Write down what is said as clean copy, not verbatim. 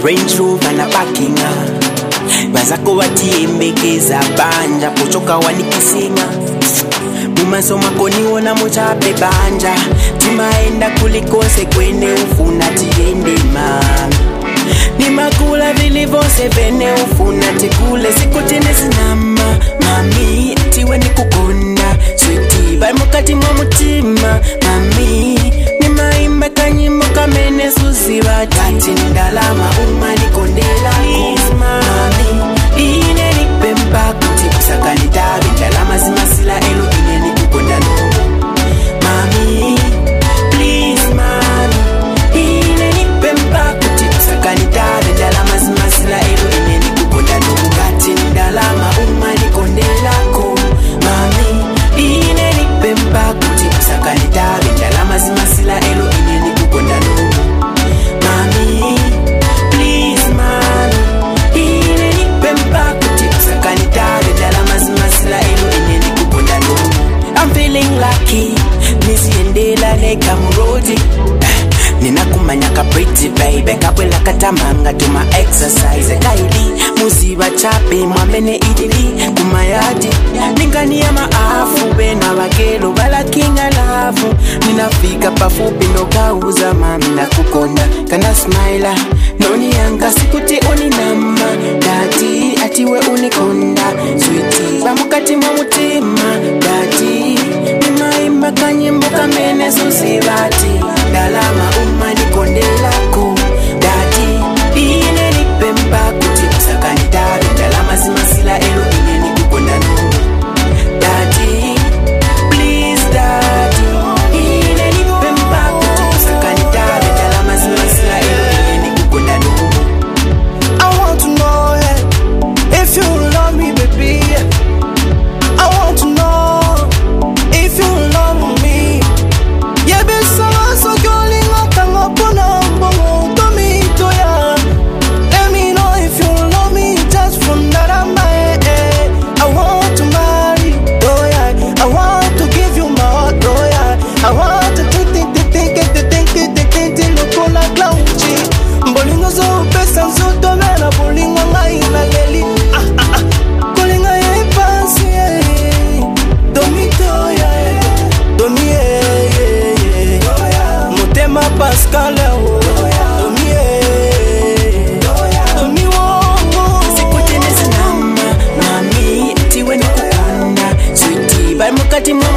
Range Rover na parkinga bazako batiembekeza banja pochoka wanikisinga mumaso makoni wona muchape banja timaenda kulikose kwene ufuna tiende mami ni makula vilivose vene ufuna tikule sikutine sinama mami tiwe ni kukonda sweetie bai mukati mwa mutima mami ni maimba kanyimbo kamene suziba tati ndalama umani kondela mami ine ni pemba kuti kusakani tabi ndalama zimasila elo ine ni kukonda no mami please mami ine ni pemba kuti kusakani tabi ndalama zimasila elo ine ni kukonda no kati ndalama umani kondela ko mami ine ni pemba kuti kusakani tabi ndalama zimasila elo ine ni kukonda no mami please mami ine ni pemba kuti kusakani tabi ndalama zimasila elo ine ni kukonda no I'm feeling lucky nisiendela neka murodi ninakumanya ka pretty baby kakwela katamanga tuma exercise daily muziba chape mwamene idili kumayadi ningani ya maafu bena bagelo bala kinga lafu ninafika pafupi no kauza mami na kukonda kana smile noni yanga sikuti uninama dati atiwe unikonda sweetie bamukati mwa mutima dati nimaimba kanyimbo kamene susibati dalama umani kondelako dati ine ni pemba kuti kusakani tabi dalama zimasila elo ine ni kukonda no dati please dati ine ni pemba kuti kusakani tabi dalama zimasila elo ine ni kukonda no I want to know if you love me baby. I want to know if you love me. Yeah, be so calling up and up on to me to ya. Let me know if you love me just from that I'm I want to marry, oh yeah. I want to give you my heart, oh yeah. I want to think look like cloudy. Bolingo zo pesa zoto mena bolingo ngai na leli. Kolinga ye pansi domito ya domi mutema Pascal domi domi wo sikutine sinama mami tiwe ni kukonda sweetie bai mukati mwa